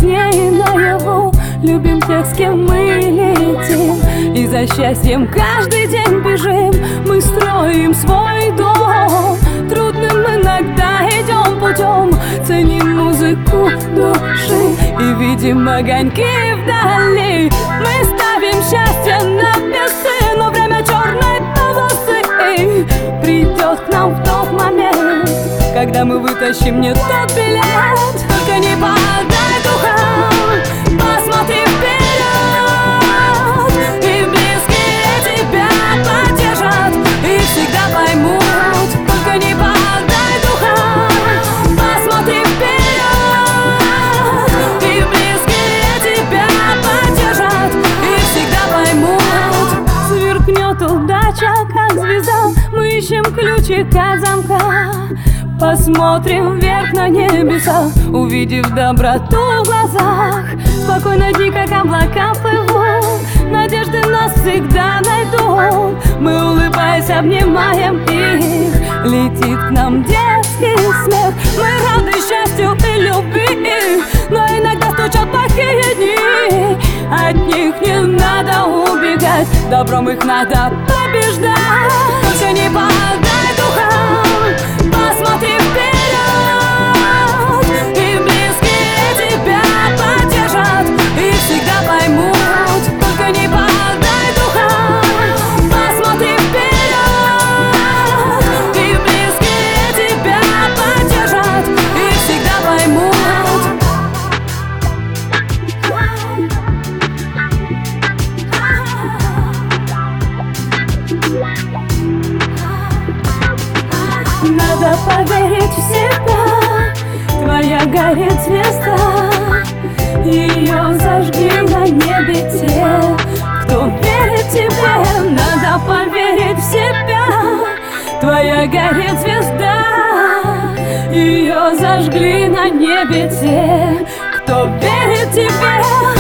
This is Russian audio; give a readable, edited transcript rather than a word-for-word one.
сне и наяву любим тех, с кем мы летим, и за счастьем каждый день бежим. Мы строим свой дом, трудным иногда идем путем, ценим музыку души и видим огоньки вдали. Мы ставим счастье на весы, но время черной полосы придет к нам в тот момент, когда мы вытащим не тот билет. Только не подай духом, посмотри вперед, и близкие тебя поддержат и всегда поймут. Только не подай духом, посмотри вперед, и близкие тебя поддержат и всегда поймут. Сверкнет удача, как звезда, мы ищем ключик от замка. Посмотрим вверх на небеса, увидев доброту в глазах. Спокойно дни, как облака плывут, надежды нас всегда найдут. Мы, улыбаясь, обнимаем их, летит к нам детский смех. Мы рады счастью и любви, но иногда стучат плохие дни. От них не надо убегать, добром их надо побеждать. Только не подай духом, посмотри вперед, и близкие тебя поддержат и всегда поймут. Только не подай духом, посмотри вперед, и близкие тебя поддержат и всегда поймут. Надо поверить в себя, твоя горит звезда, ее зажги на небе те, кто верит тебе. Надо поверить в себя, твоя горит звезда, ее зажгли на небе те, кто верит тебе.